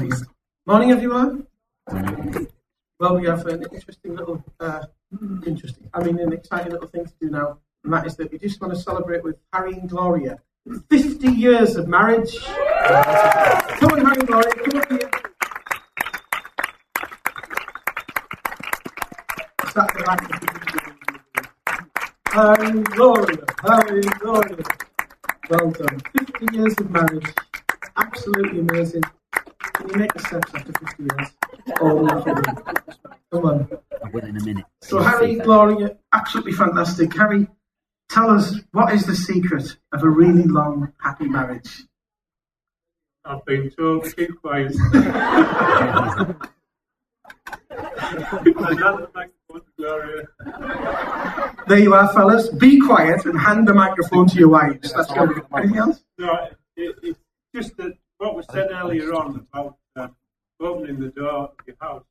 Brilliant. Morning, everyone. Well, we have an exciting little thing to do now, and that is that we just want to celebrate with Harry and Gloria 50 years of marriage. Come on, Harry and Gloria, come up here. Harry and Gloria. Well done. 50 years of marriage. Absolutely amazing. Can you make a step after 50 years? Oh, no kidding. Come on. I will in a minute. So Harry, Gloria, absolutely fantastic. Harry, tell us, what is the secret of a really long, happy marriage? I've been told to keep quiet. Gloria. There you are, fellas. Be quiet and hand the microphone to your wives. That's good. Anything else? No, it's just that what was said earlier on about opening the door of your house.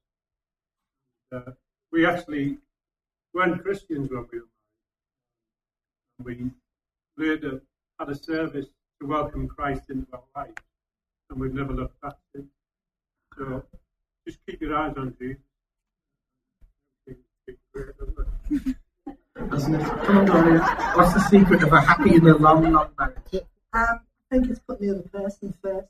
We actually weren't Christians when we were married. We later had a service to welcome Christ into our life, and we've never looked back since. So just keep your eyes on Jesus. Doesn't it? Come on, Gloria. What's the secret of a happy and a long, long marriage? I think it's putting the other person first.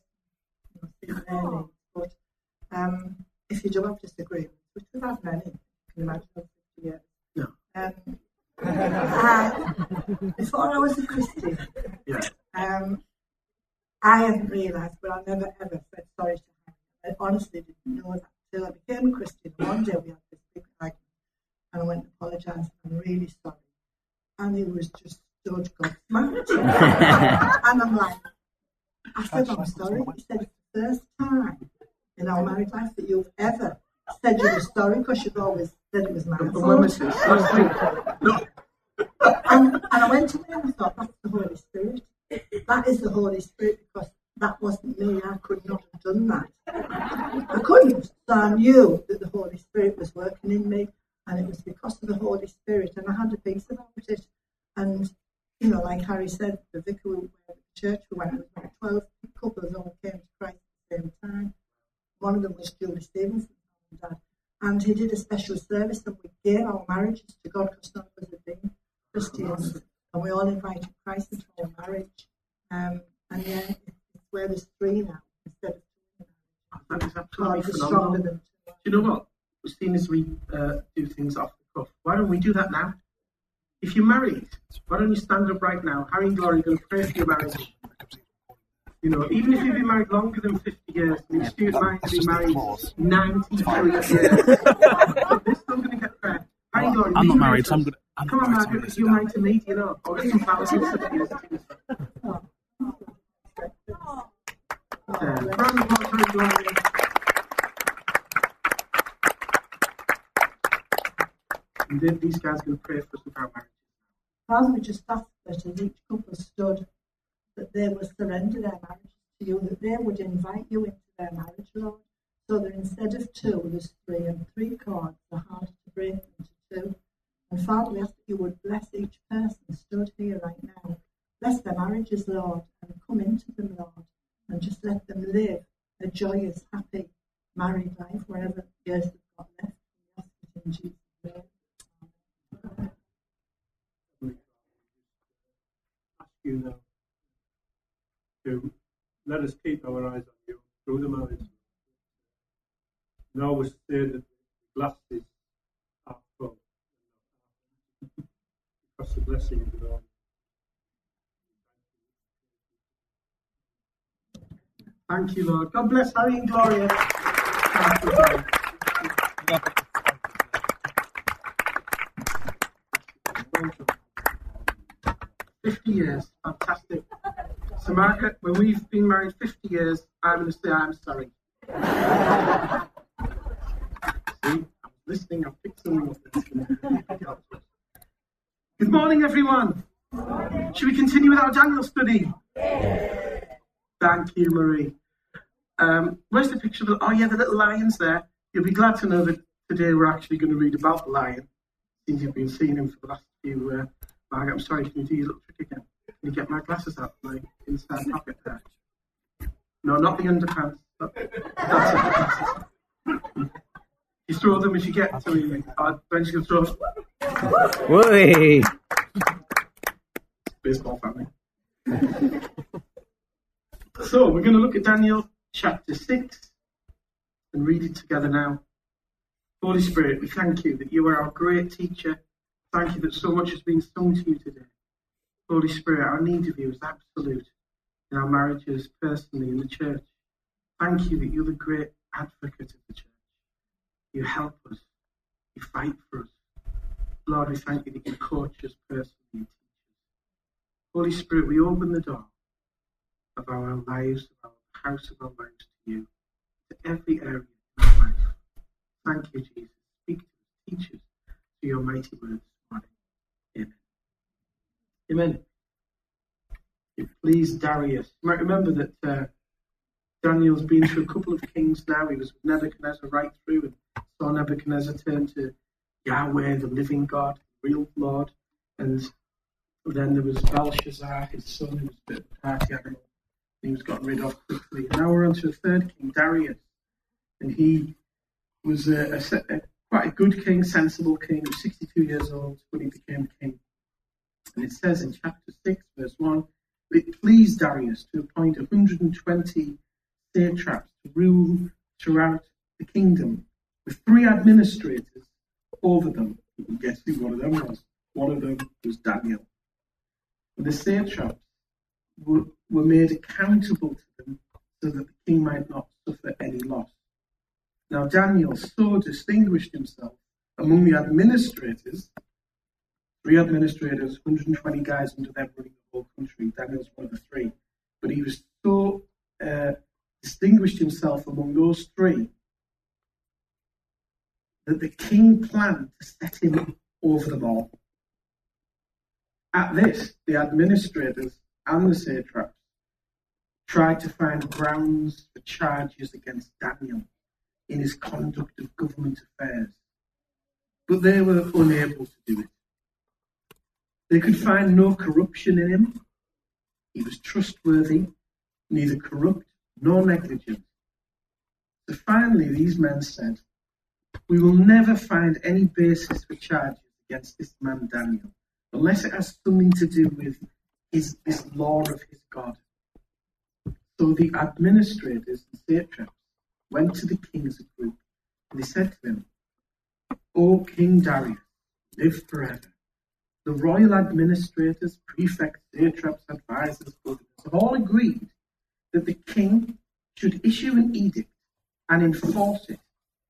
But if you do have disagreements, which we've had many, you can imagine over 50 years. No. Before I was a Christian, Yeah. I hadn't realised, but I never ever said sorry to him. I honestly didn't know that until I became a Christian. One day we had this big argument, and I went to apologise. I'm really sorry. And he was just stood gobsmacked. And I'm like, I said, I'm sorry. He said, it's the first time in our married life that you've ever said you were sorry, because you've always said it was my fault. And I went to him and I thought, that's the Holy Spirit. That is the Holy Spirit, because that wasn't me. I could not have done that. I couldn't. So I knew that the Holy Spirit was working in me, and it was because of the Holy Spirit, and I had a peace about it. And, you know, like Harry said, the vicar we went to church, we went, there was about 12 couples all came to Christ at the same time. One of them was Julie Stevenson, and Dad. And he did a special service, and we gave our marriages to God, because none of us had been Christians. And we all invited Christ into our marriage. And yeah, it's where there's three now, instead of two. That is absolutely God is phenomenal. stronger than two. Do you know what? As soon as we do things off the cuff, why don't we do that now? If you're married, why don't you stand up right now? Harry and Gloria are going to pray for your marriage. You know, even if you've been married longer than 50 years, I mean, Stuart might have been married 93 years. They're still going to get prayer. Harry and Gloria, I'm not married, so I'm going to... Come on, Margaret, because you're married to me, you know. I'll get some flowers and stuff here. Round of applause for Gloria. And these guys are going to pray for us with our marriage. Father, we just ask that as each couple stood, that they would surrender their marriage to you, that they would invite you into their marriage, Lord, so that instead of two, there's three, and three cords are hard to break into two. And Father, we ask that you would bless each person stood here right now. Bless their marriages, Lord, and come into them, Lord, and just let them live a joyous, happy married life wherever years they've got left. We ask it in Jesus' name. Ask you now to let us keep our eyes on you through the marriage. And always say that the glasses are full, because the blessing of the Lord. Thank you, Lord. God bless Harry and Gloria. 50 years, fantastic. So, Margaret, when we've been married 50 years, I'm going to say I'm sorry. See, I'm listening, I've picked something up. Good morning, everyone. Should we continue with our Daniel study? Thank you, Marie. Where's the picture of the little lions there? You'll be glad to know that today we're actually going to read about the lion. Since you've been seeing him for the last few. Margaret, I'm sorry, can you do your little trick again? Can you get my glasses out of my inside pocket there? No, not the underpants. That's it. You throw them as you get to me. Then you can throw them. Whey! Baseball family. So we're going to look at Daniel chapter 6 and read it together now. Holy Spirit, we thank you that you are our great teacher. Thank you that so much has been sung to you today. Holy Spirit, our need of you is absolute in our marriages, personally, in the church. Thank you that you're the great advocate of the church. You help us. You fight for us. Lord, we thank you that you coach us personally and teach us. Holy Spirit, we open the door of our lives, of our house of our lives to you, to every area of our life. Thank you, Jesus. Speak to us, teach us through your mighty words this morning. Amen. Amen. It pleased Darius. You might remember that Daniel's been through a couple of kings now. He was with Nebuchadnezzar right through and saw Nebuchadnezzar turn to Yahweh, the living God, real Lord. And then there was Belshazzar, his son, who was a bit of a party animal. He was gotten rid of quickly. And now we're on to a third king, Darius. And he was quite a good king, sensible king. He was 62 years old when he became king. And it says in chapter 6, verse 1, it pleased Darius to appoint 120 satraps to rule throughout the kingdom, with 3 administrators over them. You can guess who one of them was. One of them was Daniel. And the satraps were made accountable to them so that the king might not suffer any loss. Now Daniel so distinguished himself among the administrators, 3 administrators, 120 guys under them running the whole country. Daniel's one of the 3. But he was so distinguished himself among those 3 that the king planned to set him over them all. At this, the administrators and the satraps tried to find grounds for charges against Daniel in his conduct of government affairs, but they were unable to do it. They could find no corruption in him. He was trustworthy, neither corrupt nor negligent. So finally, these men said, "We will never find any basis for charges against this man Daniel, unless it has something to do with this law of his God." So the administrators and satraps went to the king as a group, and they said to him, "O King Darius, live forever. The royal administrators, prefects, satraps, advisors, governors have all agreed that the king should issue an edict and enforce it,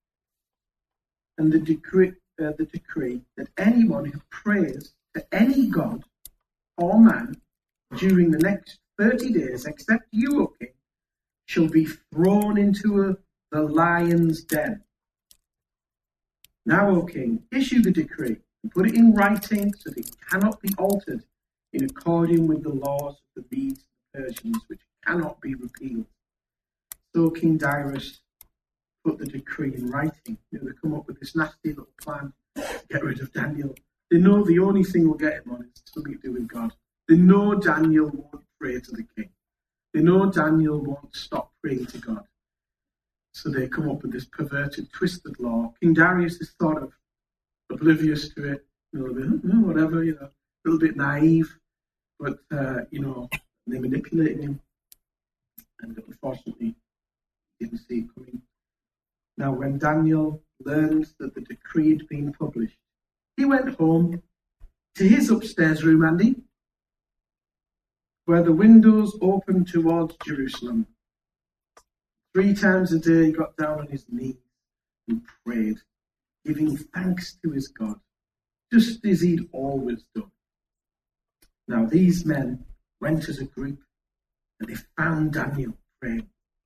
and the decree that anyone who prays to any god or man during the next 30 days, except you, O king, shall be thrown into the lion's den. Now, O king, issue the decree and put it in writing so that it cannot be altered in according with the laws of the Medes and Persians, which cannot be repealed." So King Darius put the decree in writing. They come up with this nasty little plan to get rid of Daniel. They know the only thing will get him on is something to do with God. They know Daniel won't pray to the king. They know Daniel won't stop praying to God. So they come up with this perverted, twisted law. King Darius is sort of oblivious to it, a little bit, whatever, a little bit naive, but, they're manipulating him. And unfortunately, he didn't see it coming. Now, when Daniel learned that the decree had been published, he went home to his upstairs room, Andy, where the windows opened towards Jerusalem. 3 times a day he got down on his knees and prayed, giving thanks to his God, just as he'd always done. Now these men went as a group and they found Daniel praying,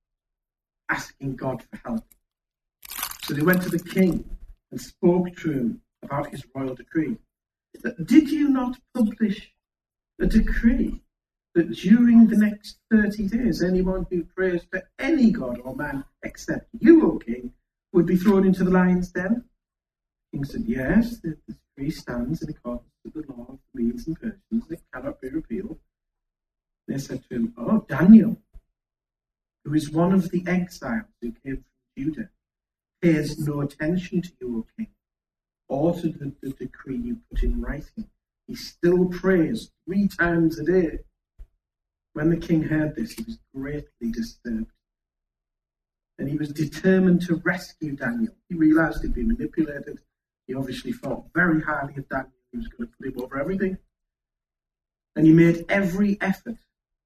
asking God for help. So they went to the king and spoke to him about his royal decree. "Did you not publish a decree that during the next 30 days, anyone who prays to any god or man except you, O king, would be thrown into the lion's den?" The king said, "Yes, the decree stands in accordance with the law of the Medes and Persians. It cannot be repealed." They said to him, "Oh, Daniel, who is one of the exiles who came Judah pays no attention to you, O king, or to the decree you put in writing. He still prays 3 times a day. When the king heard this, he was greatly disturbed. And he was determined to rescue Daniel. He realized he'd been manipulated. He obviously thought very highly of Daniel. He was going to put him over everything. And he made every effort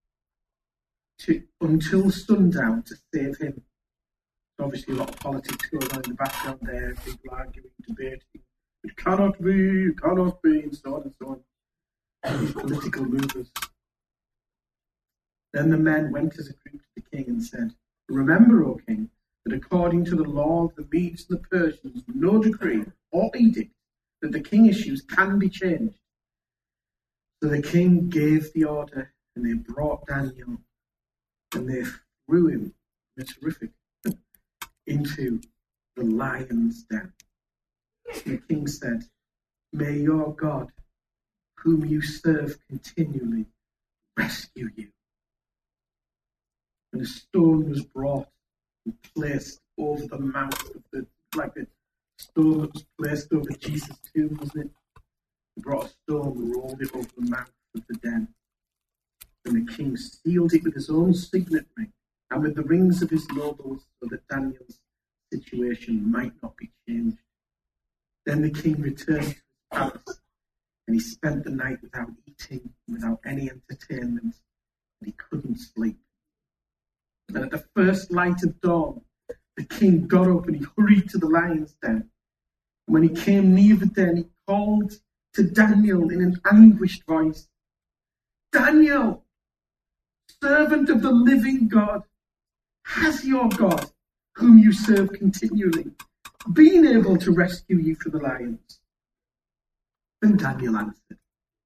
until sundown to save him. Obviously, a lot of politics going on in the background there. People arguing, debating. It cannot be, and so on and so on. These political movers. Then the men went as a group to the king and said, "Remember, O king, that according to the law of the Medes and the Persians, no decree or edict that the king issues can be changed." So the king gave the order, and they brought Daniel, and they threw him, it's horrific, into the lion's den. The king said, "May your God, whom you serve continually, rescue you." And a stone was brought and placed over the mouth of the stone that was placed over Jesus' tomb, wasn't it? He brought a stone, rolled it over the mouth of the den. And the king sealed it with his own signet ring and with the rings of his nobles, so that Daniel's situation might not be changed. Then the king returned to his palace, and he spent the night without eating, without any entertainment, and he couldn't sleep. And at the first light of dawn, the king got up and he hurried to the lion's den. And when he came near the den, he called to Daniel in an anguished voice, "Daniel, servant of the living God, has your God, whom you serve continually, been able to rescue you from the lions?" Then Daniel answered,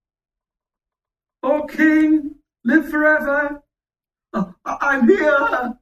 "O king, live forever. I'm here.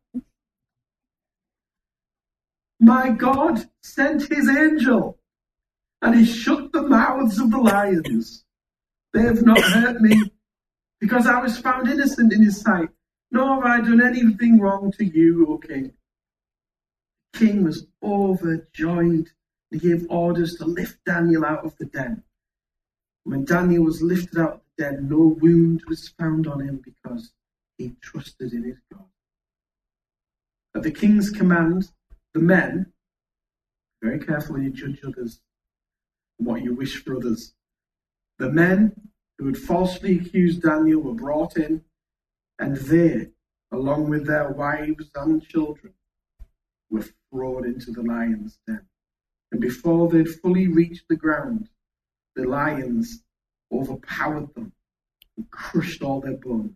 My God sent his angel, and he shut the mouths of the lions. They have not hurt me, because I was found innocent in his sight, nor have I done anything wrong to you, O king." The king was overjoyed. He gave orders to lift Daniel out of the den. When Daniel was lifted out of the den, no wound was found on him, because he trusted in his God. At the king's command, the men, very careful when you judge others and what you wish for others, the men who had falsely accused Daniel were brought in, and they, along with their wives and children, were thrown into the lion's den. And before they'd fully reached the ground, the lions overpowered them and crushed all their bones.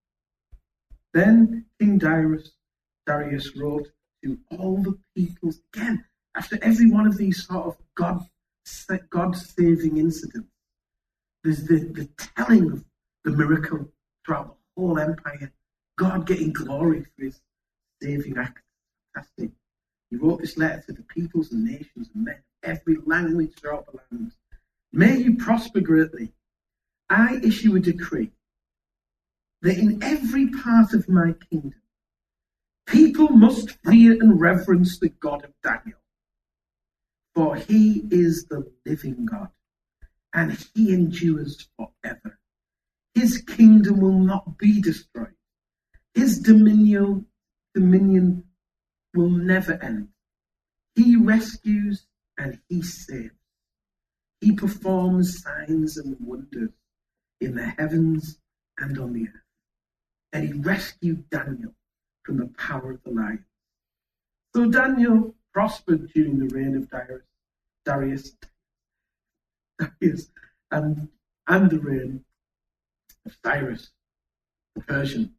Then King Darius wrote to all the peoples, again, after every one of these sort of God-saving incidents, there's the telling of the miracle throughout the whole empire, God getting glory for his saving act. Fantastic. He wrote this letter to the peoples and nations and men of every language throughout the land. "May you prosper greatly. I issue a decree that in every part of my kingdom, people must fear and reverence the God of Daniel. For he is the living God, and he endures forever. His kingdom will not be destroyed. His dominion will never end. He rescues and he saves. He performs signs and wonders in the heavens and on the earth. And he rescued Daniel from the power of the lions." So Daniel prospered during the reign of Darius and the reign of Cyrus the Persian.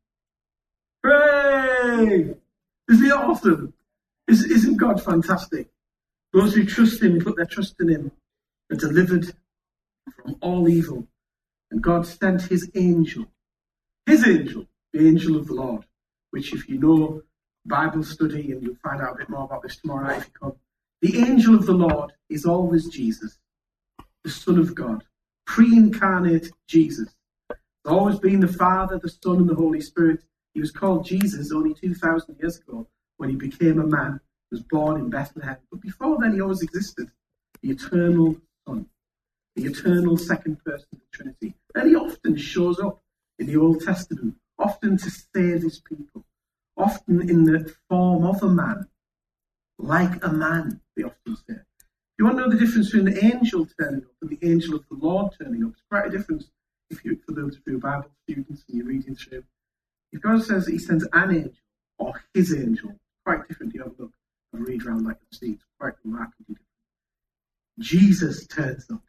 Hooray! Isn't it awesome? Isn't God fantastic? Those who trust him, put their trust in him, are delivered from all evil. And God sent his angel, the angel of the Lord, which, if you know Bible study, and you'll find out a bit more about this tomorrow night if you come, the angel of the Lord is always Jesus, the Son of God, pre-incarnate Jesus. It's always been the Father, the Son, and the Holy Spirit. He was called Jesus only 2,000 years ago when he became a man, was born in Bethlehem. But before then, he always existed. The eternal Son, the eternal second person of the Trinity. And he often shows up in the Old Testament, often to save his people, often in the form of a man, like a man, they often say. You want to know the difference between the angel turning up and the angel of the Lord turning up? It's quite a difference for those of you Bible students and you're reading through. If God says that he sends an angel or his angel, quite different. You have a look and read around like a see. It's quite remarkably different. Jesus turns up.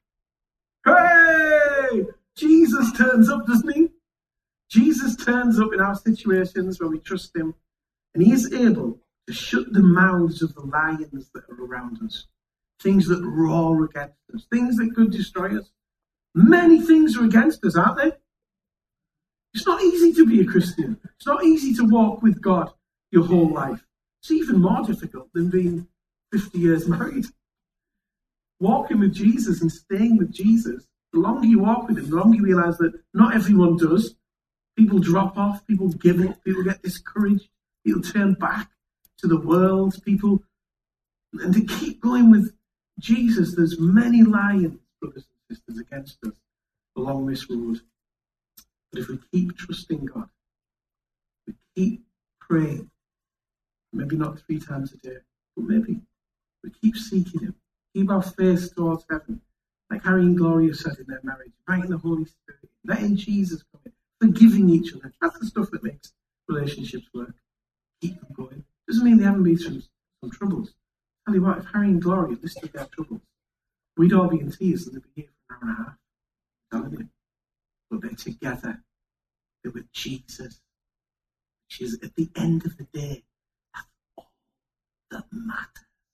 Hey! Jesus turns up, doesn't he? Jesus turns up in our situations where we trust him, and he is able to shut the mouths of the lions that are around us. Things that roar against us, things that could destroy us. Many things are against us, aren't they? It's not easy to be a Christian. It's not easy to walk with God your whole life. It's even more difficult than being 50 years married. Walking with Jesus and staying with Jesus, the longer you walk with him, the longer you realise that not everyone does. People drop off, people give up, people get discouraged, people turn back to the world, and to keep going with Jesus, there's many lions, brothers and sisters, against us along this road. But if we keep trusting God, we keep praying, maybe not 3 times a day, but maybe we keep seeking him, keep our face towards heaven, like Harry and Gloria said in their marriage, inviting the Holy Spirit, letting Jesus come in, forgiving each other. That's the stuff that makes relationships work. Keep them going. Doesn't mean they haven't been through some troubles. Tell you what, if Harry and Gloria listed their troubles, we'd all be in tears and they'd be here for an hour and a half. I'm telling you. But they're together. They're with Jesus. Which is, at the end of the day, that's all that matters.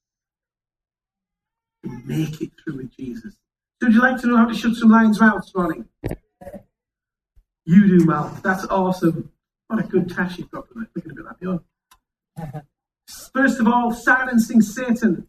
To make it through with Jesus. So would you like to know how to shut some lions' mouths this morning? You do, Mal. That's awesome. What a good task you've got for that. Looking a bit like you. First of all, silencing Satan.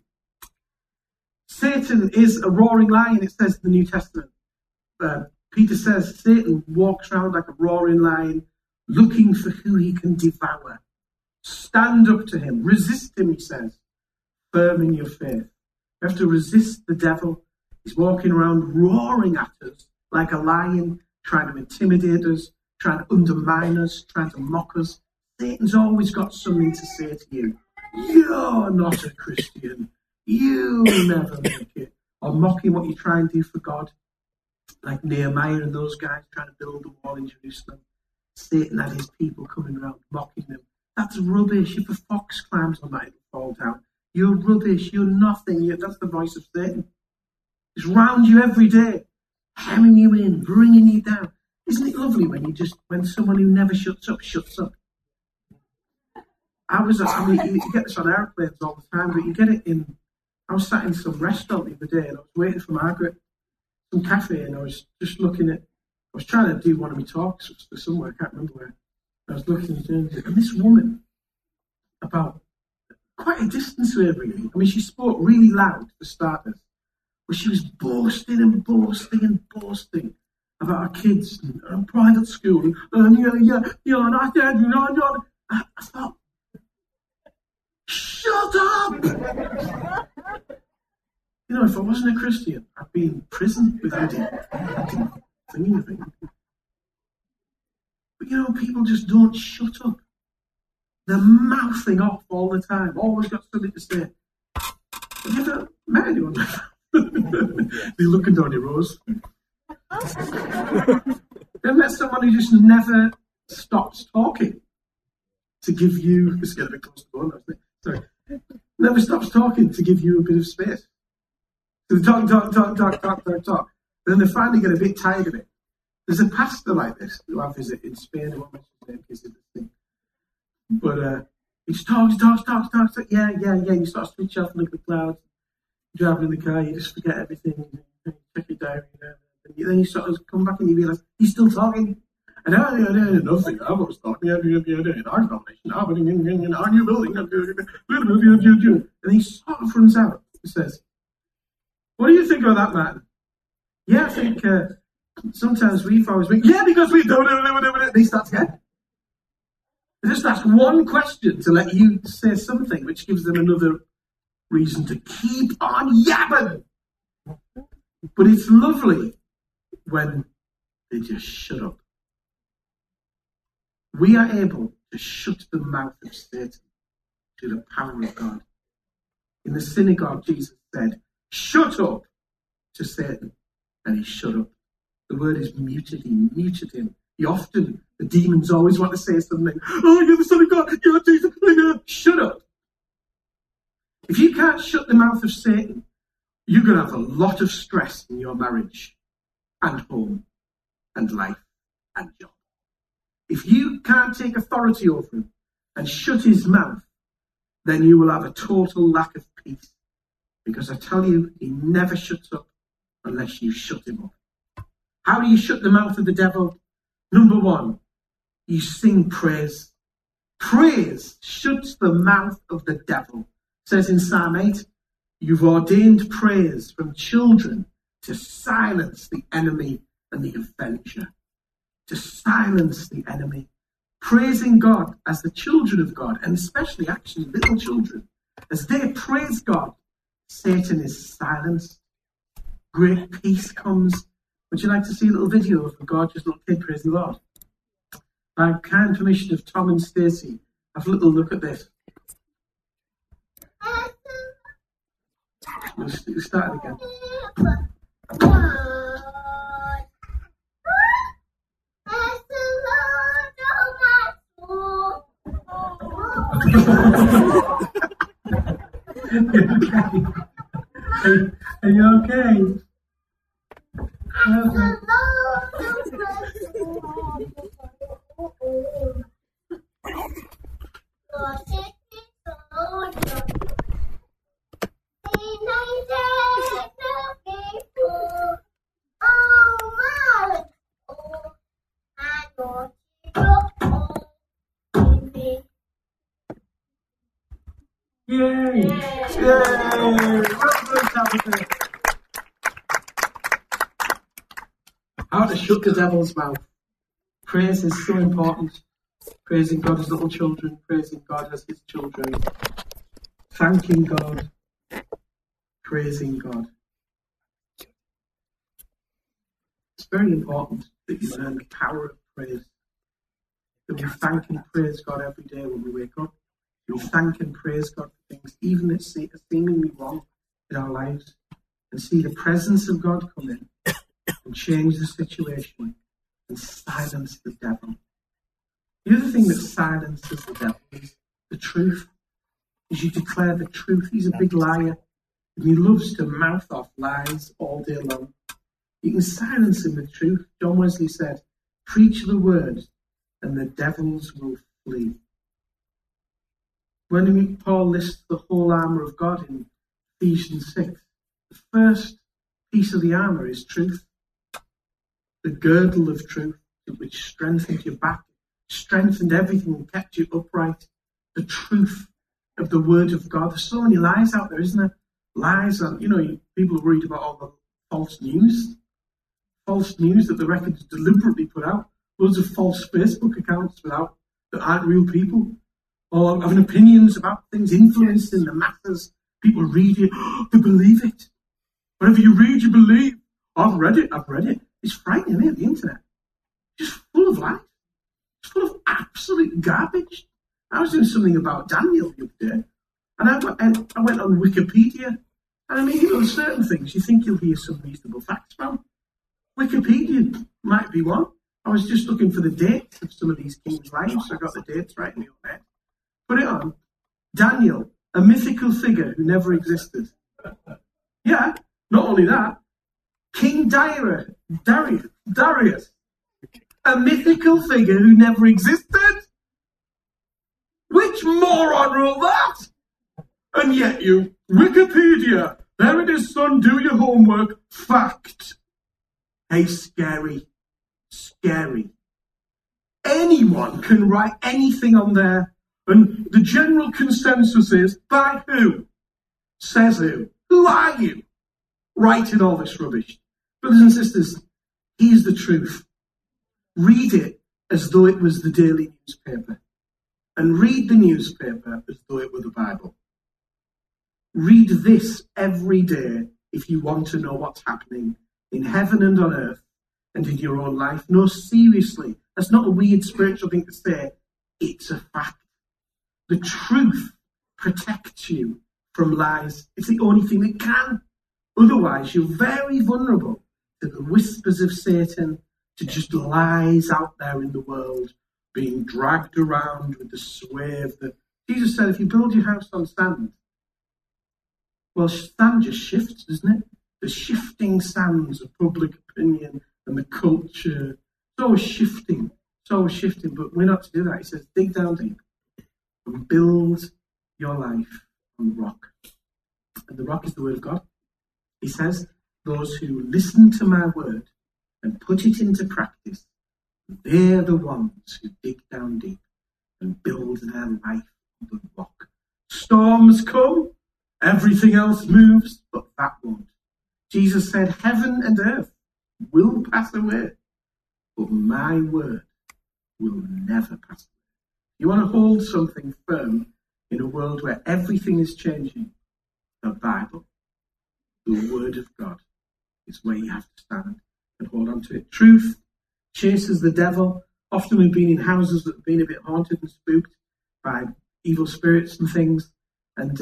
Satan is a roaring lion, it says in the New Testament. Peter says Satan walks around like a roaring lion, looking for who he can devour. Stand up to him. Resist him, he says. Firm in your faith. You have to resist the devil. He's walking around roaring at us like a lion, trying to intimidate us, trying to undermine us, trying to mock us. Satan's always got something to say to you. You're not a Christian. You'll never make it. Or mocking what you try and do for God. Like Nehemiah and those guys trying to build the wall in Jerusalem. Satan had his people coming around mocking them. That's rubbish. If a fox climbs on that, it'll fall down. You're rubbish. You're nothing. That's the voice of Satan. It's round you every day, hemming you in, bringing you down. Isn't it lovely when someone who never shuts up shuts up? You get this on airplanes all the time, but you get it I was sat in some restaurant the other day and I was waiting for Margaret, some cafe, and I was just I was trying to do one of my talks somewhere, I can't remember where. I was looking and this woman, about quite a distance away really, I mean, she spoke really loud for starters, but she was boasting and boasting and boasting about her kids and private school and I thought, shut up! If I wasn't a Christian, I'd be in prison without it. Anything. But people just don't shut up. They're mouthing off all the time. Always got something to say. Have you ever met anyone like that? They're looking down your rows. Ever met someone who just never stops talking to give you, let's get a bit close to the one, sorry. Never stops talking to give you a bit of space. So they talk. Then they finally get a bit tired of it. There's a pastor like this who I visit in Spain. I won't mention his name because it's the thing. But he just talks. Yeah. You start to switch off and look at the clouds. You're driving in the car, you just forget everything. You check your diary. And then you sort of come back and you realise he's still talking. And nothing. I was talking in our foundation, our new building. And he sort of runs out and says, "What do you think of that, man?" "Yeah, I think sometimes we've always been, yeah, because we don't. And he starts again. They just ask one question to let you say something, which gives them another reason to keep on yapping. But it's lovely when they just shut up. We are able to shut the mouth of Satan to the power of God. In the synagogue, Jesus said, "Shut up," to Satan, and he shut up. The word is muted. He muted him. The demons always want to say something. "Oh, you're the Son of God. You're Jesus." Shut up. If you can't shut the mouth of Satan, you're going to have a lot of stress in your marriage and home and life and job. If you can't take authority over him and shut his mouth, then you will have a total lack of peace. Because I tell you, he never shuts up unless you shut him up. How do you shut the mouth of the devil? Number one, you sing praise. Praise shuts the mouth of the devil. It says in Psalm 8, "You've ordained praise from children to silence the enemy and the avenger." To silence the enemy. Praising God as the children of God, and especially actually little children, as they praise God, Satan is silenced. Great peace comes. Would you like to see a little video of a gorgeous little kid praising the Lord? By kind permission of Tom and Stacey, have a little look at this. We'll start again. Are you okay? Yay! Yay! How to shut the devil's mouth. Praise is so important. Praising God as little children, praising God as his children, thanking God, praising God. It's very important that you learn the power of praise. That we thank and praise God every day when we wake up. We thank and praise God for things, even that are seemingly wrong in our lives, and see the presence of God come in and change the situation and silence the devil. The other thing that silences the devil is the truth. As you declare the truth, he's a big liar, and he loves to mouth off lies all day long. You can silence him with truth. John Wesley said, "Preach the word, and the devils will flee." When Paul lists the whole armour of God in Ephesians 6, the first piece of the armour is truth. The girdle of truth, which strengthened your back, strengthened everything and kept you upright. The truth of the word of God. There's so many lies out there, isn't there? Lies, and people are worried about all the false news. False news that the Records deliberately put out. Loads of false Facebook accounts that aren't real people. Or having opinions about things, influencing the masses. People read it, they believe it. Whatever you read, you believe. I've read it. It's frightening, isn't it, the internet? Just full of lies. It's full of absolute garbage. I was doing something about Daniel the other day, and I went on Wikipedia, and there's certain things you think you'll hear some reasonable facts from. Wikipedia might be one. I was just looking for the dates of some of these kings' lives, so I got the dates right in my head. Put it on. Daniel, a mythical figure who never existed. Yeah, not only that, King Darius, a mythical figure who never existed. Which moron wrote that? And yet Wikipedia, there it is, son, do your homework, fact. Hey, scary. Anyone can write anything on there. And the general consensus is, by who? Says who? Who are you? Writing all this rubbish. Brothers and sisters, here's the truth. Read it as though it was the daily newspaper. And read the newspaper as though it were the Bible. Read this every day if you want to know what's happening in heaven and on earth and in your own life. No, seriously, that's not a weird spiritual thing to say. It's a fact. The truth protects you from lies. It's the only thing that can. Otherwise, you're very vulnerable to the whispers of Satan, to just lies out there in the world, being dragged around with the sway of the... Jesus said, if you build your house on sand, well, sand just shifts, doesn't it? The shifting sands of public opinion and the culture. It's always shifting. It's always shifting, but we're not to do that. He says, dig down deep and build your life on the rock. And the rock is the word of God. He says, those who listen to my word and put it into practice, they're the ones who dig down deep and build their life on the rock. Storms come, everything else moves, but that won't. Jesus said, heaven and earth will pass away, but my word will never pass away. You want to hold something firm in a world where everything is changing? The Bible, the word of God, is where you have to stand and hold on to it. Truth chases the devil. Often we've been in houses that have been a bit haunted and spooked by evil spirits and things. And,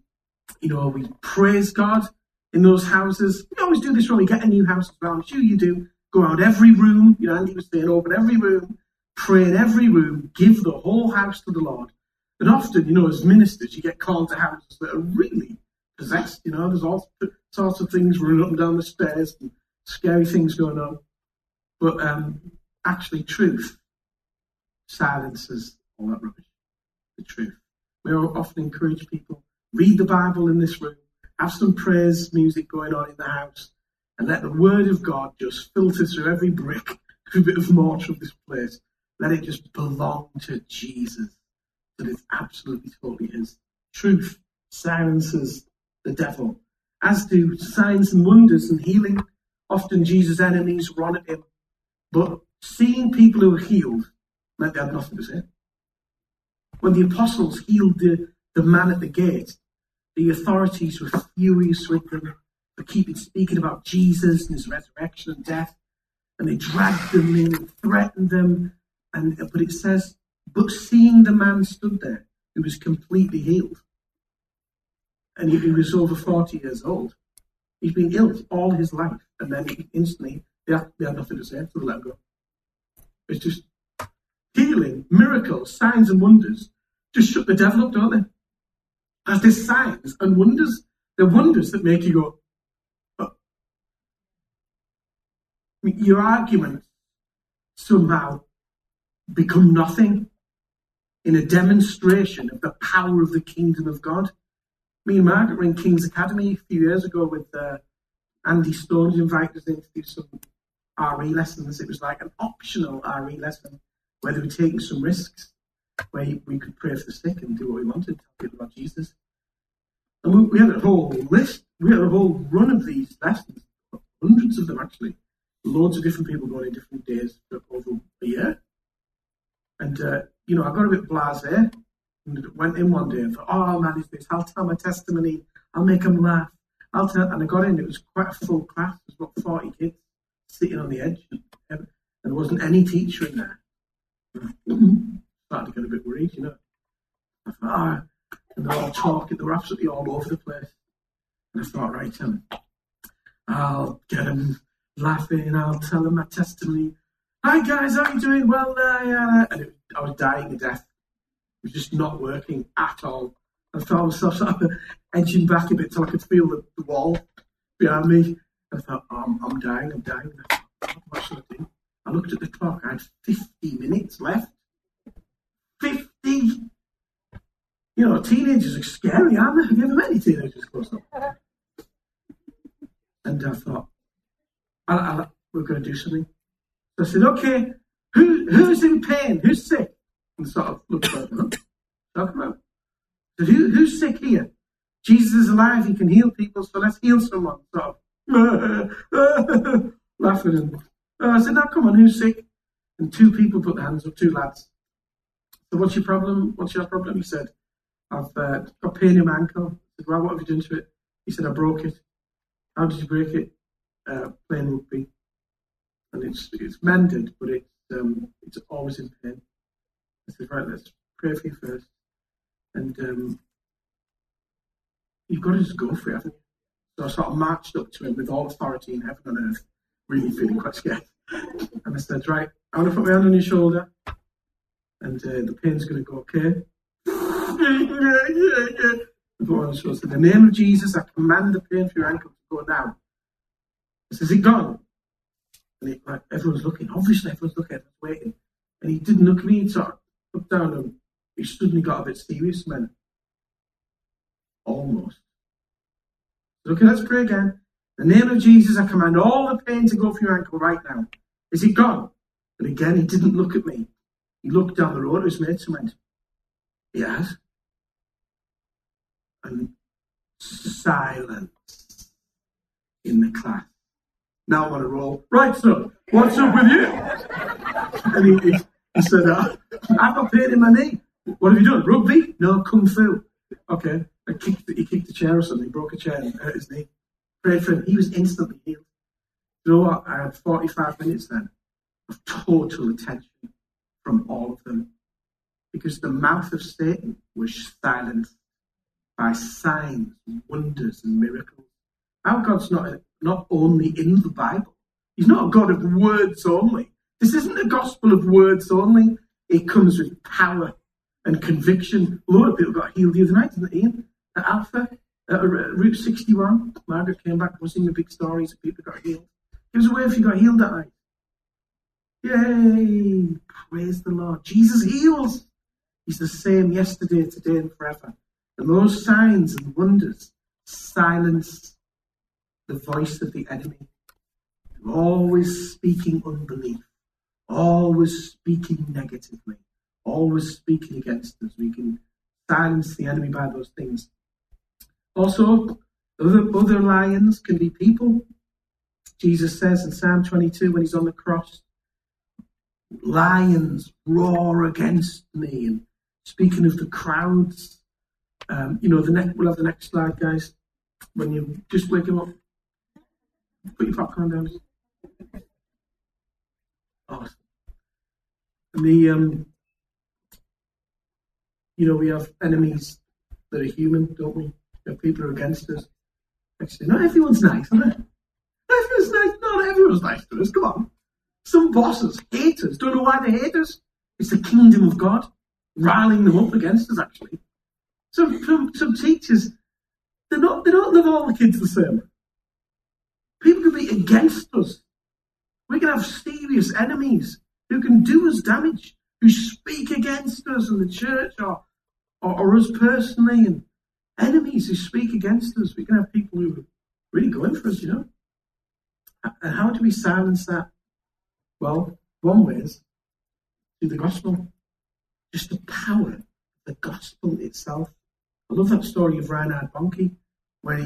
we praise God in those houses. We always do this when we get a new house as well. I'm sure you do. Go around every room. Andy was saying, open every room, pray in every room, give the whole house to the Lord. And often, as ministers, you get called to houses that are really possessed. There's all sorts of things running up and down the stairs and scary things going on. But actually, truth silences all that rubbish. The truth. We often encourage people, read the Bible in this room, have some praise music going on in the house, and let the word of God just filter through every brick, every bit of mortar of this place. Let it just belong to Jesus, that it's absolutely totally his. Truth silences the devil, as do signs and wonders and healing. Often Jesus' enemies run at him, but seeing people who are healed meant they had nothing to say. When the apostles healed the man at the gate, the authorities were furious with them for speaking about Jesus and his resurrection and death, and they dragged them in and threatened them. But it says, but seeing the man stood there who was completely healed, and he was over 40 years old. He's been ill all his life, and then instantly they had nothing to say, so they let him go. It's just healing, miracles, signs and wonders just shut the devil up, don't they? As there's signs and wonders, they're wonders that make you go, oh. Your arguments somehow become nothing in a demonstration of the power of the kingdom of God. Me and Margaret were in King's Academy a few years ago with Andy Stones invited us in to do some RE lessons. It was like an optional RE lesson where they were taking some risks, where we could pray for the sick and do what we wanted, tell people about Jesus. And we had a whole list, we had a whole run of these lessons, hundreds of them actually, loads of different people going in different days for over a year. And, I got a bit blasé and went in one day and thought, oh, man, is this? I'll tell my testimony, I'll make them laugh. And I got in, it was quite a full class, there was about 40 kids sitting on the edge, and there wasn't any teacher in there. Started to get a bit worried, I thought, and they're all talking, they were absolutely all over the place. And I thought, right, I'll get them laughing, I'll tell them my testimony. Hi guys, how you doing? Well, and I was dying to death. It was just not working at all. I found myself sort of edging back a bit till I could feel the wall behind me. I thought, oh, I'm dying. I thought, what should I do? I looked at the clock, I had 50 minutes left. 50! Teenagers are scary, aren't they? Have you ever met any teenagers close up? And I thought, we're going to do something. So I said, okay, who's in pain? Who's sick? And sort of looked at them. Talk about. So who's sick here? Jesus is alive, he can heal people, so let's heal someone. Sort of laughing. And I said, now come on, who's sick? And 2 people put their hands up, 2 lads. So what's your problem? He said, I've got pain in my ankle. said, well, what have you done to it? He said, I broke it. How did you break it? Playing rugby. And it's mended, but it's always in pain. I said, right, let's pray for you first. And you've got to just go for it, haven't you? So I sort of marched up to him with all authority in heaven and earth, really feeling quite scared. And I said, right, I want to put my hand on your shoulder, and the pain's going to go, okay? I put my hand on his shoulder. I said, in the name of Jesus, I command the pain for your ankle to go now. I said, is it gone? And everyone's looking. Obviously, everyone's looking. Everyone's waiting. And he didn't look at me. He sort of looked down and he suddenly got a bit serious, man. Almost. Okay, let's pray again. In the name of Jesus, I command all the pain to go from your ankle right now. Is it gone? And again, he didn't look at me. He looked down the road to his mates and went, yes. And silence in the class. Now I'm on a roll. Right, so, what's up with you? And he said, I've got pain in my knee. What have you done? Rugby? No, kung fu. Okay. He kicked a chair or something. He broke a chair and hurt his knee. Prayed for him. He was instantly healed. You know what? I had 45 minutes then of total attention from all of them. Because the mouth of Satan was silenced by signs, wonders, and miracles. Our God's not only in the Bible. He's not a God of words only. This isn't a gospel of words only. It comes with power and conviction. A lot of people got healed the other night, didn't they, Ian? At Alpha, at Route 61. Margaret came back buzzing with big stories of people got healed. Give us a wave if you got healed that night. Yay! Praise the Lord. Jesus heals. He's the same yesterday, today, and forever. And those signs and wonders silence the voice of the enemy. Always speaking unbelief. Always speaking negatively. Always speaking against us. We can silence the enemy by those things. Also, other lions can be people. Jesus says in Psalm 22 when he's on the cross, lions roar against me. And speaking of the crowds, we'll have the next slide, guys. When you just wake him up, put your popcorn down. Awesome. And we have enemies that are human, don't we? People are against us. Actually, not everyone's nice, are they? Everyone's nice. Not everyone's nice to us. Come on. Some bosses hate us. Don't know why they hate us. It's the kingdom of God riling them up against us, actually. Some teachers, they don't love all the kids the same. People can be against us. We can have serious enemies who can do us damage, who speak against us in the church or us personally, and enemies who speak against us. We can have people who are really going for us, And how do we silence that? Well, one way is through the gospel. Just the power of the gospel itself. I love that story of Reinhard Bonnke, where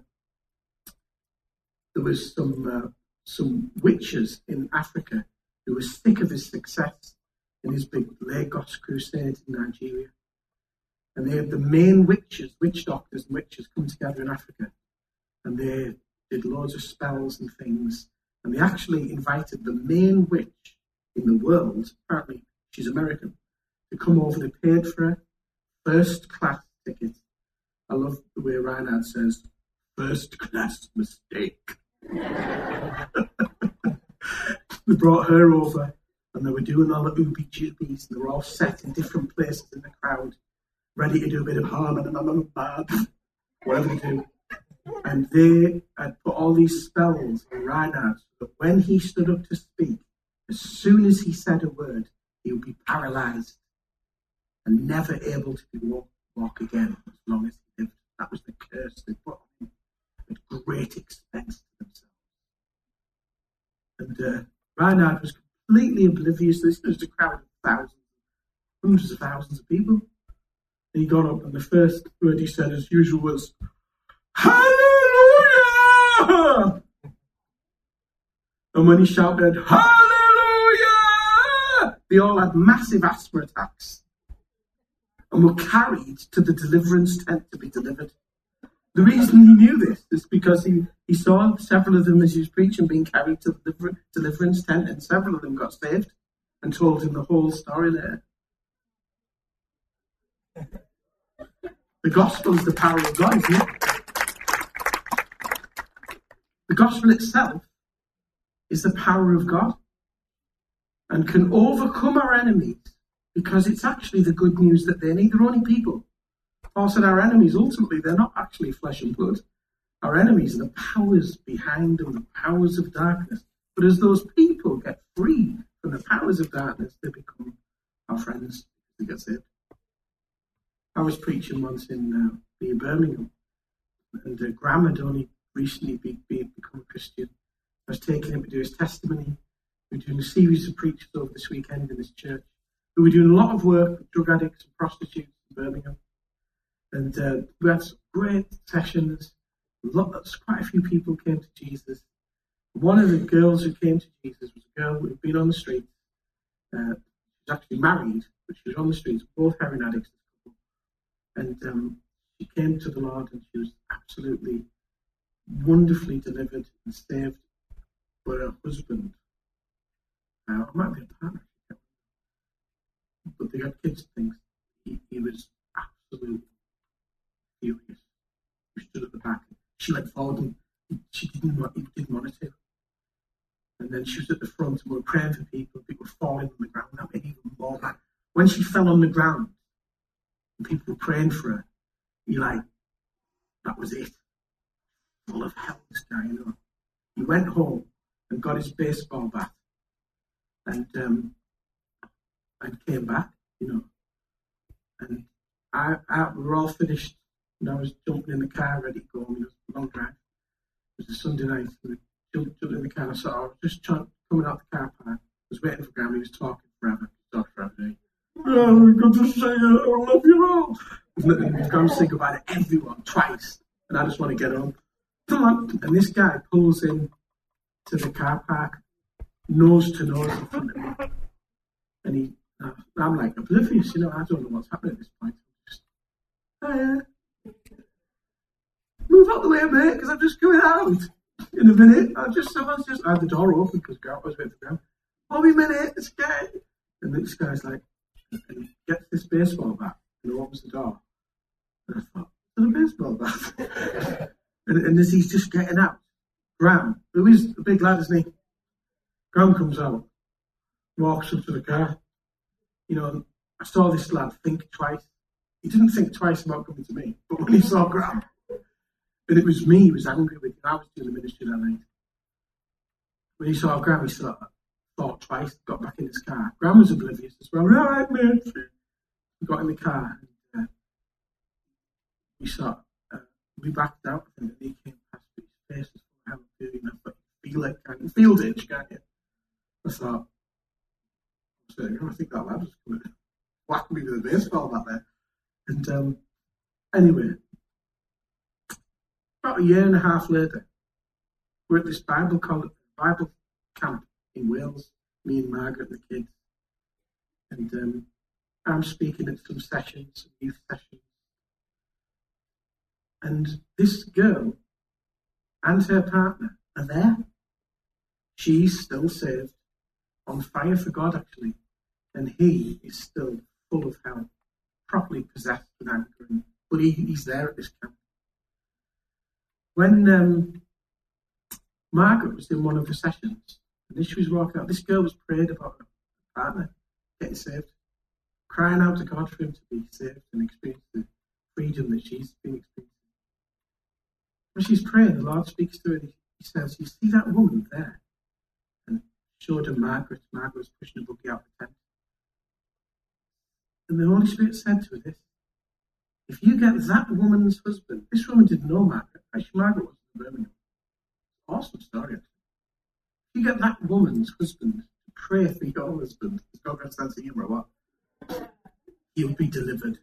there was some witches in Africa who were sick of his success in his big Lagos crusade in Nigeria. And they had the main witch doctors and witches come together in Africa. And they did loads of spells and things. And they actually invited the main witch in the world, apparently she's American, to come over. They paid for her first class ticket. I love the way Reinhard says, first class mistake. They brought her over and they were doing all the ooby joobies, and they were all set in different places in the crowd, ready to do a bit of harm and whatever they do. And they had put all these spells on Reinhard, so that when he stood up to speak, as soon as he said a word, he would be paralyzed and never able to walk again as long as he lived. That was the curse they put on him at great expense to themselves. And Reinhard was completely oblivious. This was a crowd of thousands, hundreds of thousands of people. And he got up, and the first word he said, as usual, was, Hallelujah! And when he shouted, Hallelujah! They all had massive asthma attacks and were carried to the deliverance tent to be delivered. The reason he knew this is because he saw several of them as he was preaching being carried to the deliverance tent, and several of them got saved and told him the whole story there. The gospel is the power of God, isn't it? The gospel itself is the power of God and can overcome our enemies because it's actually the good news that they need. They're only people. Paul said our enemies, ultimately, they're not actually flesh and blood. Our enemies are the powers behind them, the powers of darkness. But as those people get free from the powers of darkness, they become our friends. They get saved. I was preaching once in Birmingham, and Graham had only recently become a Christian. I was taking him to do his testimony. We were doing a series of preachers over this weekend in this church. We were doing a lot of work with drug addicts and prostitutes in Birmingham. And we had some great sessions. Quite a few people came to Jesus. One of the girls who came to Jesus was a girl who had been on the streets. She was actually married, but she was on the streets, both heroin addicts. And she came to the Lord, and she was absolutely wonderfully delivered and saved by her husband. It might be a partner, but they had kids and things. He was absolutely furious. He stood at the back. She went forward, and he didn't want to. And then she was at the front, and we were praying for people. People were falling on the ground. That made even more mad. When she fell on the ground, and people were praying for her, you're like, that was it. Full of hell, this guy, you know. He went home and got his baseball bat and came back, you know. And we were all finished, and I was jumping in the car ready to go. I mean, it was a long drive. It was a Sunday night, and I jumped in the car. So I was just coming out the car park. I was waiting for Graham. He was talking forever. He talked forever. Oh, we've got to say I love you all. And Graham saying goodbye to everyone twice, and I just want to get home. And this guy pulls in to the car park, nose to nose in front of me. And I'm like oblivious, you know, I don't know what's happening at this point. Just, move out the way, mate, because I'm just going out in a minute. I had the door open because I was waiting for Graham. Oh, a minute, this guy. And this guy's like, and he gets this baseball bat and he opens the door. And I thought, there's a baseball bat. And as he's just getting out, Graham, who is a big lad, isn't he? Graham comes out, walks up to the car. You know, I saw this lad think twice. He didn't think twice about coming to me, but when he saw Graham, and it was me, he was angry with me. I was doing the ministry that night. When he saw Graham, he thought twice, got back in his car. Graham was oblivious as well. Right, mate. We got in the car, and we backed out, and he came past me. His face was full of hell and fury, and I thought, feel it, can't you? Feel it, can't you? I thought, I think that lad was going to whack me with a baseball back there. And anyway, about a year and a half later, we're at this Bible camp in Wales, me and Margaret and the kids. And I'm speaking at some sessions, some youth sessions. And this girl and her partner are there. She's still saved, on fire for God, actually. And he is still full of hell, properly possessed with anger. But he's there at this camp. When Margaret was in one of the sessions, and as she was walking out, this girl was praying about her partner getting saved, crying out to God for him to be saved and experience the freedom that she's been experiencing. When she's praying, the Lord speaks to her and he says, you see that woman there? And showed her Margaret. Margaret was pushing a buggy out the tent. And the Holy Spirit said to her this, if you get that woman's husband, this woman didn't know Margaret. Actually, Margaret was in Birmingham. Awesome story, actually. If you get that woman's husband to pray for your husband, he's got a sense of humour or what? He'll be delivered.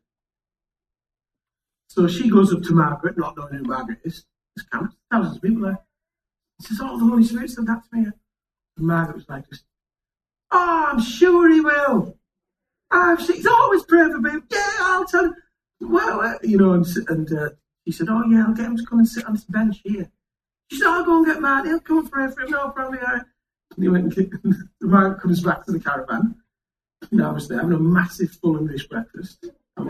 So she goes up to Margaret, not knowing who Margaret is. There's countless thousands of people there. She says, oh, the Holy Spirit said that to me. And Margaret was like, oh, I'm sure he will. He's always praying for me. Yeah, I'll tell him. Well, you know, and she said, oh yeah, I'll get him to come and sit on this bench here. She said, I'll go and get Mark, he'll come and pray for him, no problem. And he went and Mark comes back to the caravan. I was there having a massive full English breakfast.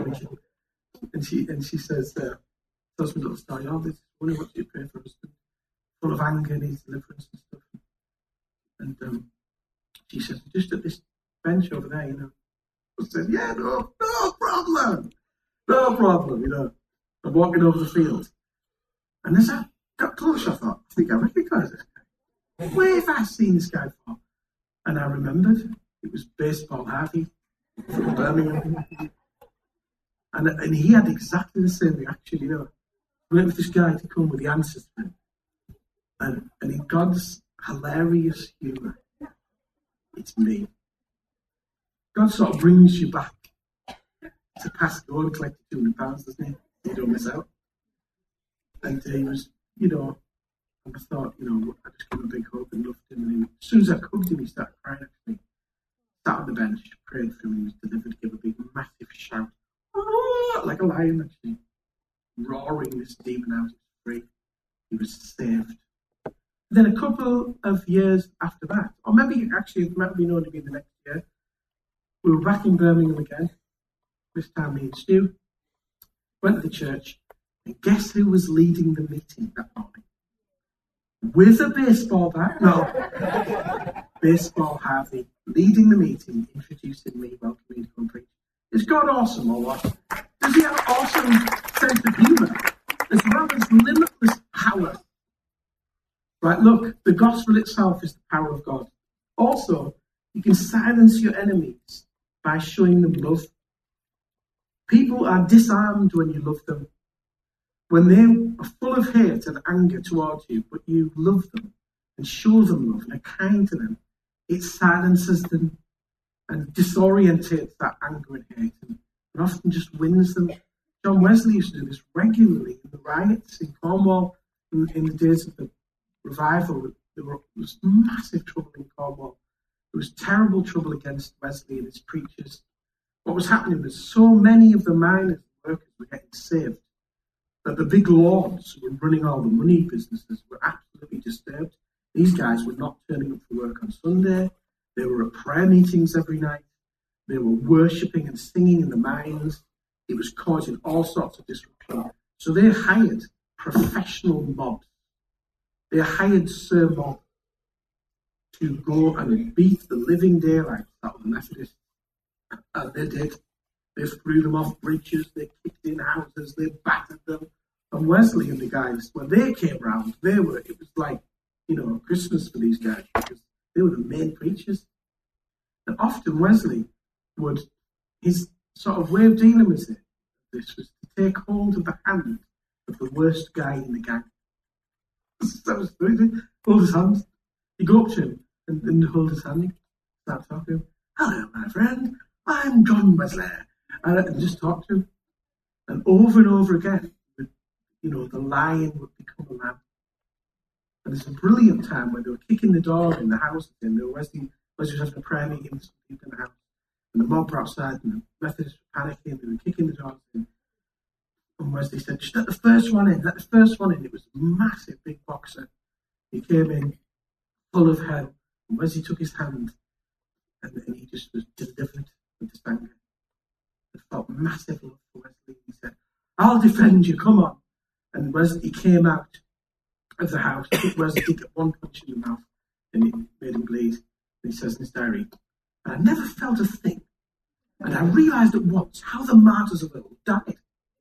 And she says, tells me a little story, oh, this one wants you to pray for a husband, full of anger, needs deliverance and stuff. And she says, just at this bench over there, I said, yeah, no problem. No problem, I'm walking over the field. And as I got close, I thought, I think I recognise this guy. Where have I seen this guy before? And I remembered it was Baseball Harvey from Birmingham. And he had exactly the same reaction, waiting for this guy to come with the answers to him. And in God's hilarious humour, it's me. God sort of brings you back to past go and collect £200, doesn't he? You don't miss out. And he was, and I thought, I just gave him a big hug and loved him. And as soon as I hugged him, he started crying, actually. Sat on the bench, prayed for him, and he was delivered, gave a big, massive shout. Like a lion, actually. Roaring this demon out, free. He was saved. Then a couple of years after that, or maybe actually it might have been only the next year, we were back in Birmingham again. This time me and Stu went to the church, and guess who was leading the meeting that morning? With a baseball bat? No. Baseball Harvey leading the meeting, introducing me, welcoming me to come preach. Is God awesome or what? Does he have an awesome sense of humour? As well as limitless power. Right, look, the gospel itself is the power of God. Also, you can silence your enemies by showing them love. People are disarmed when you love them. When they are full of hate and anger towards you, but you love them and show them love and are kind to them, it silences them and disorientates that anger and hate and often just wins them. John Wesley used to do this regularly in the riots in Cornwall in the days of the revival. There was massive trouble in Cornwall. There was terrible trouble against Wesley and his preachers. What was happening was so many of the miners and workers were getting saved that the big lords who were running all the money businesses were absolutely disturbed. These guys were not turning up for work on Sunday. They were at prayer meetings every night. They were worshipping and singing in the mines. It was causing all sorts of disruption. So they hired professional mobs. They hired Sir Mob to go and beat the living daylights out of the Methodists. And they did. They threw them off bridges, they kicked in houses, they battered them. And Wesley and the guys, when they came round, it was like, Christmas for these guys, because they were the main preachers. And often Wesley his sort of way of dealing with this was to take hold of the hand of the worst guy in the gang. That was hold his hand. You go up to him and hold his hand, start talking to him. Hello, my friend, I'm John Wesley. And just talk to him. And over again, the lion would become a lamb. And there's a brilliant time when they were kicking the door in the house, and Wesley was having a prayer meeting with some people in the house. And the mob were outside, and the Methodists were panicking, they were kicking the doors in. And Wesley said, just let the first one in, It was a massive, big boxer. He came in full of hell. And Wesley took his hand, and he just was delivered with this anger. I felt massive love for Wesley. He said, I'll defend you, come on. And Wesley came out of the house. Wesley did get one punch in the mouth, and it made him bleed. And he says in his diary, I never felt a thing. And I realised at once how the martyrs of it died.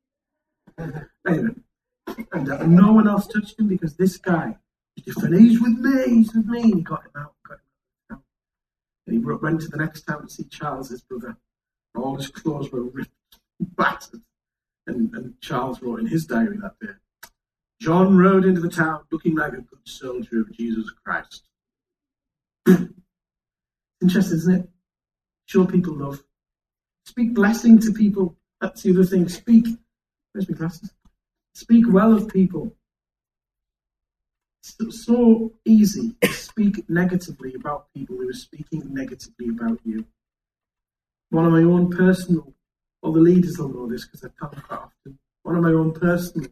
Anyway, and no one else touched him because this guy was different. He's with me. And he got him out. And he went to the next town to see Charles, his brother. All his clothes were ripped, battered. And Charles wrote in his diary that day, John rode into the town looking like a good soldier of Jesus Christ. Interesting, isn't it? Show people love. Speak blessing to people. That's the other thing. Where's my glasses? Speak well of people. It's so easy to speak negatively about people who are speaking negatively about you. One of my own personal, all the leaders will know this because I tell them quite often, one of my own personal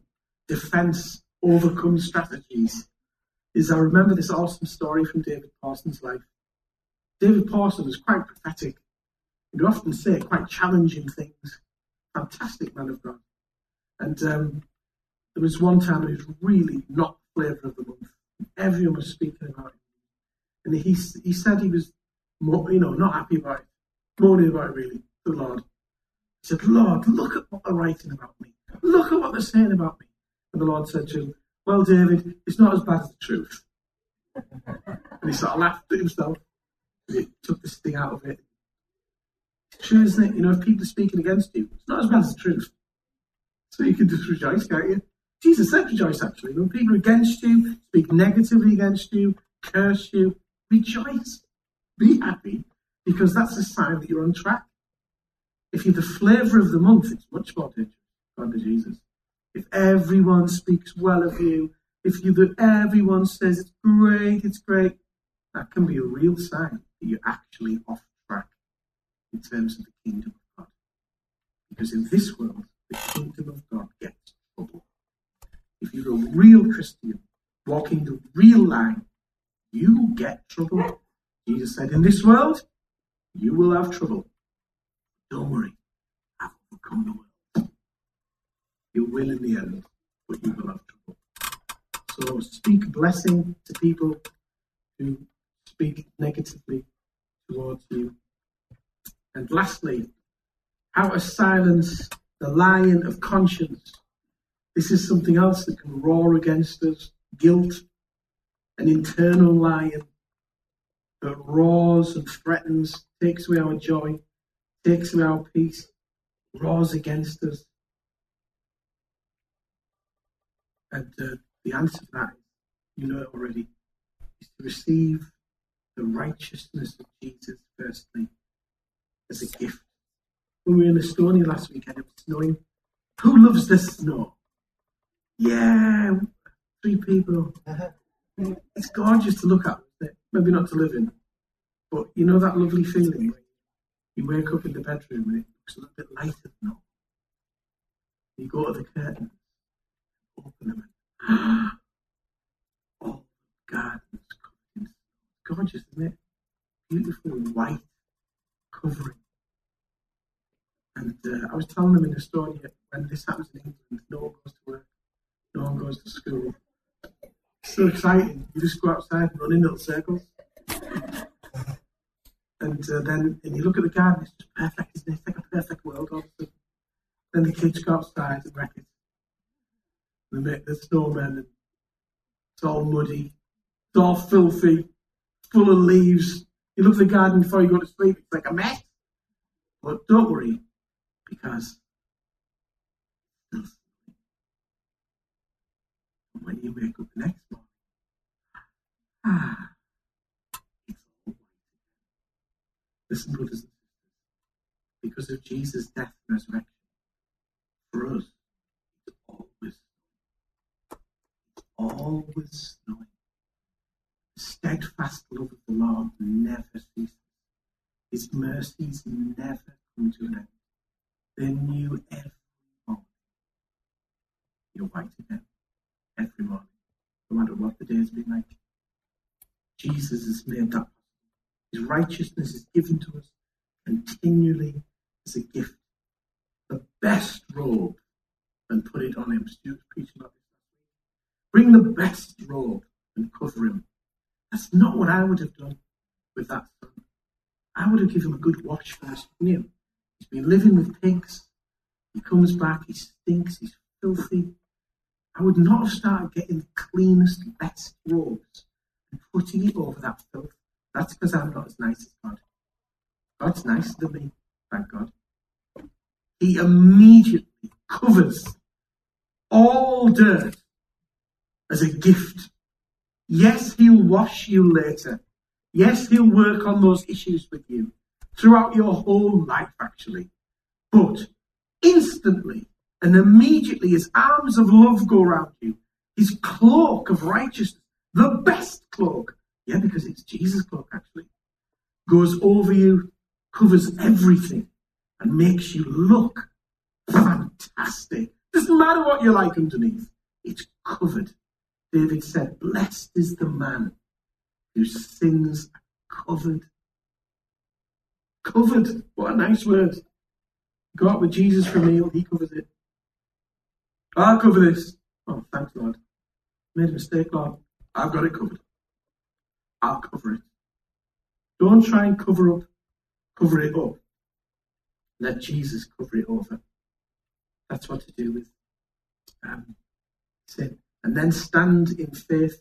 defense overcome strategies is I remember this awesome story from David Parsons' life. David Parsons was quite prophetic. He'd often say quite challenging things. Fantastic man of God. And there was one time when he was really not the flavour of the month. Everyone was speaking about it. And he said he was, not happy about it, moaning about it really, to the Lord. He said, Lord, look at what they're writing about me. Look at what they're saying about me. And the Lord said to him, well, David, it's not as bad as the truth. And he sort of laughed at himself. He took this thing out of it. It's true, isn't it? If people are speaking against you, it's not as bad as the truth. So you can just rejoice, can't you? Jesus said rejoice, actually. When people are against you, speak negatively against you, curse you, rejoice. Be happy, because that's a sign that you're on track. If you're the flavour of the month, it's much more dangerous, according to Jesus. If everyone speaks well of you, if everyone says it's great, that can be a real sign that you're actually off track in terms of the kingdom of God. Because in this world, the kingdom of God gets trouble. If you're a real Christian, walking the real line, you get trouble. Jesus said, in this world, you will have trouble. Don't worry, I've overcome the world. You will in the end, but you will have trouble. So speak blessing to people who speak negatively towards you. And lastly, how to silence the lion of conscience. This is something else that can roar against us. Guilt, an internal lion that roars and threatens, takes away our joy, takes away our peace, roars against us. And the answer to that, you know it already, is to receive the righteousness of Jesus firstly as a gift. When we were in Estonia last weekend, it was snowing. Who loves the snow? Yeah, 3 people. It's gorgeous to look at, isn't it? Maybe not to live in. But you know that lovely feeling when you wake up in the bedroom and it looks a little bit lighter than normal. You go to the curtains, open them, and all the gardens covered in snow. Gorgeous, isn't it? Beautiful white covering. And I was telling them in Estonia, when this happens in England, no one goes to work, no one goes to school. It's so exciting. You just go outside and run in little circles. And then you look at the garden, it's just perfect, isn't it? It's like a perfect world all of a sudden. Then the kids go outside and wreck it. They make the snowmen, and it's all muddy, it's all filthy, full of leaves. You look at the garden before you go to sleep, it's like a mess. But don't worry, because and when you wake up the next morning, it's all white. Listen, brothers and sisters, because of Jesus' death and resurrection, for us, it's always snowing. The steadfast love of the Lord never ceases. His mercies never come to an end. They're new every morning. You're white again every morning, no matter what the day has been like. Jesus has made that possible. His righteousness is given to us continually as a gift. The best robe, and put it on him. Stuart was preaching about this last week. Bring the best robe and cover him. That's not what I would have done with that son. I would have given him a good wash first, wouldn't you? He's been living with pigs. He comes back, he stinks, he's filthy. I would not have started getting the cleanest, best robes and putting it over that filth. That's because I'm not as nice as God. God's nicer than me, thank God. He immediately covers all dirt as a gift. Yes, he'll wash you later. Yes, he'll work on those issues with you throughout your whole life, actually. But instantly and immediately, his arms of love go around you. His cloak of righteousness, the best cloak, yeah, because it's Jesus' cloak, actually, goes over you, covers everything, and makes you look fantastic. Doesn't matter what you're like underneath. It's covered. David said, blessed is the man whose sins are covered. Covered. What a nice word. Go out with Jesus for a meal, he covers it. I'll cover this. Oh, thanks, Lord. Made a mistake, Lord. I've got it covered. I'll cover it. Don't try and cover it up. Let Jesus cover it over. That's what to do with sin. And then stand in faith.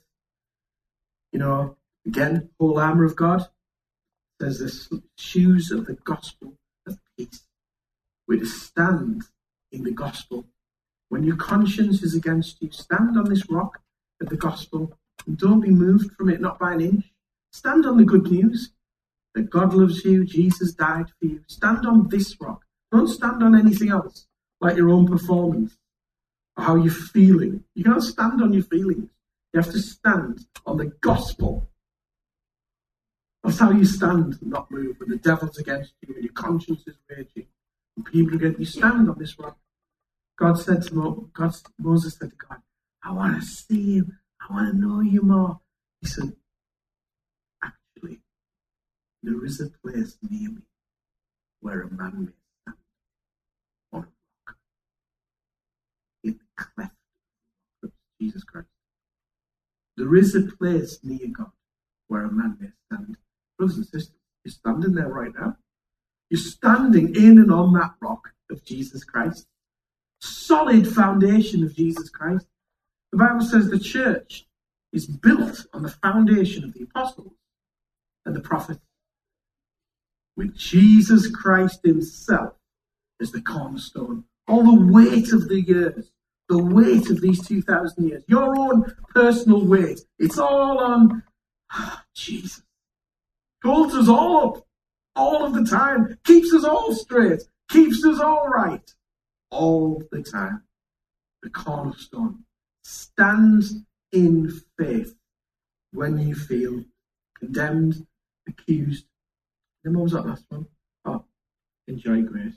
Again, whole armour of God. There's the shoes of the gospel of peace. We're to stand in the gospel. When your conscience is against you, stand on this rock of the gospel and don't be moved from it, not by an inch. Stand on the good news that God loves you, Jesus died for you. Stand on this rock. Don't stand on anything else, like your own performance or how you're feeling. You can't stand on your feelings. You have to stand on the gospel. That's how you stand and not move when the devil's against you and your conscience is raging and people are against you. Stand on this rock. Moses said to God, I want to see you. I want to know you more. He said, actually, there is a place near me where a man may stand on a rock. In the cleft of Jesus Christ. There is a place near God where a man may stand. Brothers and sisters, you're standing there right now. You're standing in and on that rock of Jesus Christ. Solid foundation of Jesus Christ. The Bible says the church is built on the foundation of the apostles and the prophets, with Jesus Christ himself as the cornerstone. All the weight of the years, the weight of these 2,000 years, your own personal weight, it's all on Jesus. Holds us all up, all of the time, keeps us all straight, keeps us all right, all the time. The cornerstone. Stand in faith when you feel condemned, accused. Then what was that last one? Oh, enjoy grace.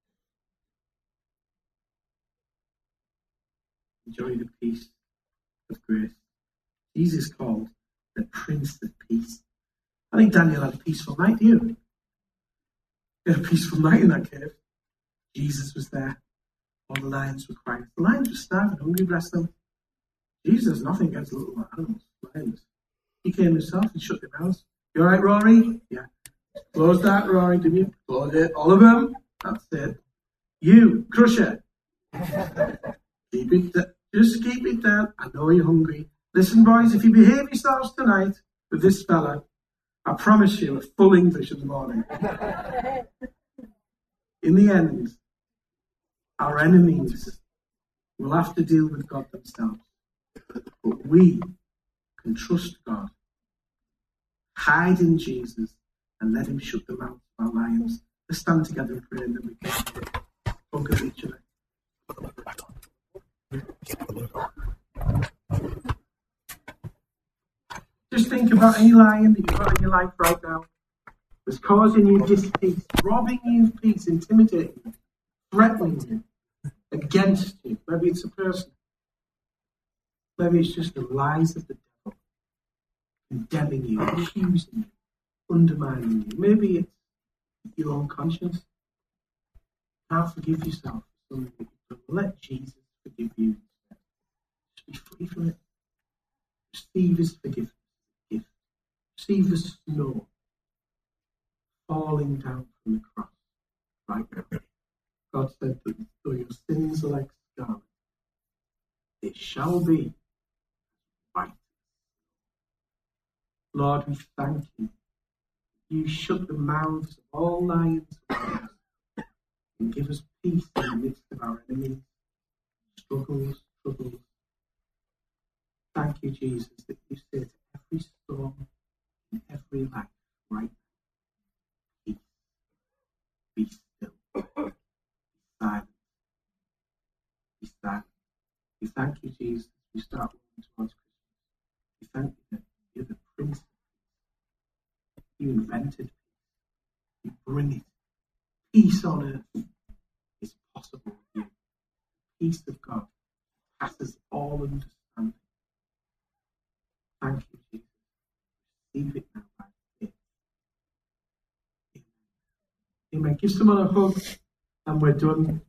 Enjoy the peace of grace. Jesus called the Prince of Peace. I think Daniel had a peaceful night, do you? He had a peaceful night in that cave. Jesus was there. All the lions were quiet. The lions were starving, hungry, bless them. Jesus has nothing against little animals, lions. He came himself and shut their mouths. You all right, Rory? Yeah. Close that, Rory, didn't you? Close it. All of them. That's it. You, Crusher. Keep it. Just keep it down. I know you're hungry. Listen, boys, if you behave yourselves tonight with this fella, I promise you a full English in the morning. In the end, our enemies will have to deal with God themselves. But we can trust God, hide in Jesus, and let him shut the mouths of our lions. Let's stand together and pray, and then we can focus at each other. Just think about any lion that you've got in your life right now that's causing you dis-peace, robbing you of peace, intimidating you, threatening you, against you. Maybe it's a person. Maybe it's just the lies of the devil, condemning you, accusing you, undermining you. Maybe it's your own conscience. You can't forgive yourself for something that you've done. Let Jesus forgive you. Just be free from it. Receive his forgiveness. Receive the snow falling down from the cross right now. God said that though your sins are like scarlet, it shall be white. Lord, we thank you. You shut the mouths of all lions and give us peace in the midst of our enemies, struggles. Thank you, Jesus, that you say to every storm in every life right now, peace, be still, be silent, be silent. We thank you, Jesus, we start moving towards Christmas. We thank you that you're the Prince of Peace. You invented peace. You bring it. Peace on earth is possible with you. The peace of God passes all all understanding. Thank you, Jesus. Receive it now by faith. Amen. Amen. Give someone a hug and we're done.